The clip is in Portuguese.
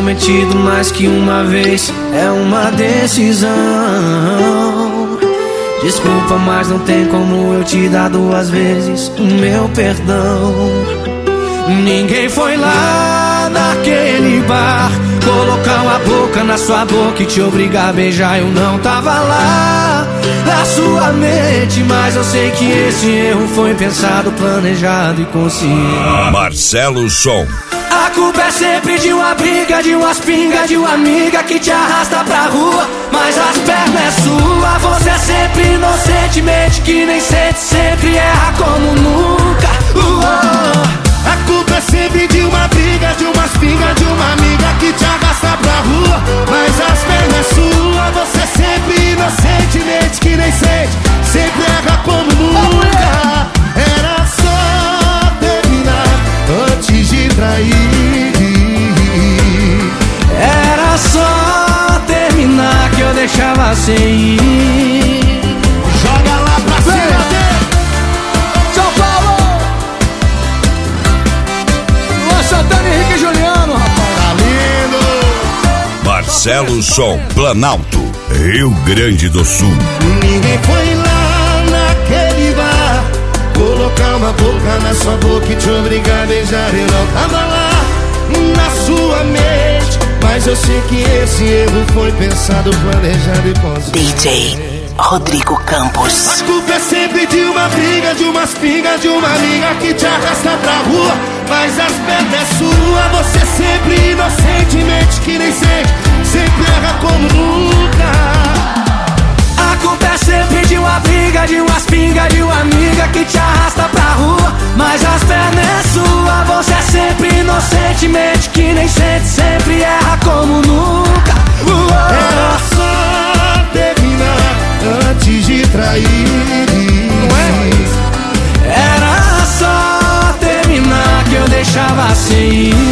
prometido mais que uma vez, é uma decisão. Desculpa, mas não tem como eu te dar duas vezes o meu perdão. Ninguém foi lá naquele bar colocar uma boca na sua boca e te obrigar a beijar. Eu não tava lá na sua mente, mas eu sei que esse erro foi pensado, planejado e consciente. Marcelo Som. A culpa é sempre de uma briga, de umas pingas, de uma amiga que te arrasta pra rua, mas as pernas é sua. Você é sempre inocentemente que nem sente, sempre erra como nunca. A culpa é sempre de uma briga, de umas pingas, de uma amiga que te arrasta pra rua, mas as pernas é sua. Você é sempre inocentemente que nem sente, sempre erra como nunca. Era só terminar antes de trair. Era só terminar que eu deixava sem ir. Joga lá pra cima dele. São Paulo, Luan Santana, Henrique e Juliano, rapaz. Tá lindo. Marcelo Som, Planalto, Rio Grande do Sul. Ninguém foi lá naquele bar colocar uma boca na sua boca e te obrigar a beijar. Eu não tava lá na sua mente, mas eu sei que esse erro foi pensado, planejado e consciente. DJ Rodrigo Campos. A culpa é sempre de uma briga, de umas pingas, de uma amiga que te arrasta pra rua, mas as pernas é sua. Você é sempre inocentemente que nem sente, sempre erra como nunca. A culpa é sempre de uma briga, de umas pingas, de uma amiga que te arrasta pra rua, mas as pernas é sua. Você é sempre inocentemente que nem sente, sempre erra como nunca. Era só terminar antes de trair. Não é? Era só terminar que eu deixava sem ir.